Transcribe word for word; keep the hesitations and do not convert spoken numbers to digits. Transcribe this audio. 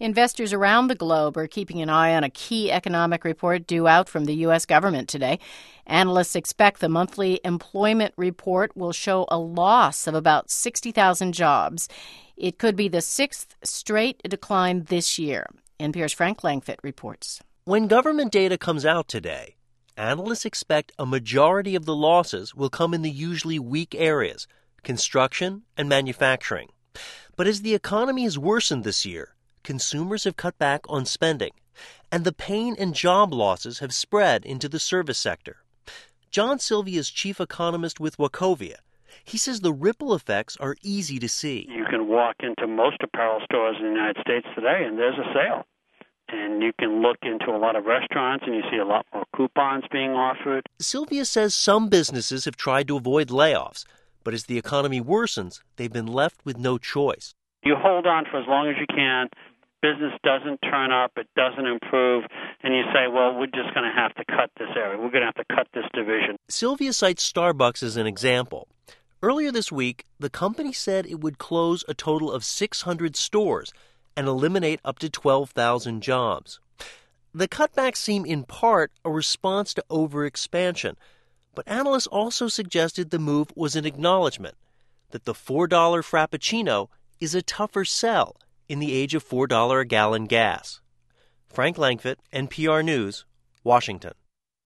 Investors around the globe are keeping an eye on a key economic report due out from the U S government today. Analysts expect the monthly employment report will show a loss of about sixty thousand jobs. It could be the sixth straight decline this year. N P R's Frank Langfitt reports. When government data comes out today, analysts expect a majority of the losses will come in the usually weak areas, construction and manufacturing. But as the economy has worsened this year, consumers have cut back on spending, and the pain and job losses have spread into the service sector. John Sylvia is chief economist with Wachovia. He says the ripple effects are easy to see. You can walk into most apparel stores in the United States today, and there's a sale. And you can look into a lot of restaurants, and you see a lot more coupons being offered. Sylvia says some businesses have tried to avoid layoffs, but as the economy worsens, they've been left with no choice. You hold on for as long as you can. Business doesn't turn up, it doesn't improve, and you say, well, we're just going to have to cut this area. We're going to have to cut this division. Sylvia cites Starbucks as an example. Earlier this week, the company said it would close a total of six hundred stores and eliminate up to twelve thousand jobs. The cutbacks seem in part a response to overexpansion, but analysts also suggested the move was an acknowledgement that the four dollar Frappuccino is a tougher sell in the age of four dollars a gallon gas. Frank Langfitt, N P R News, Washington.